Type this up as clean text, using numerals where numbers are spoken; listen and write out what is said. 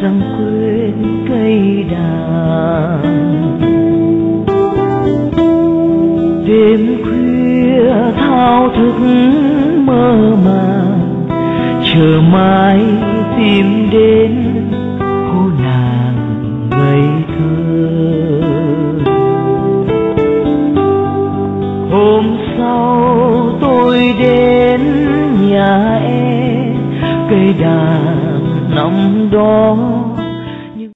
rằng quên cây đàn. Đêm khuya thao thức mơ màng, chờ mãi tìm đến cô nàng ngây thơ. Hôm sau tôi đến nhà em, cây đàn nằm đó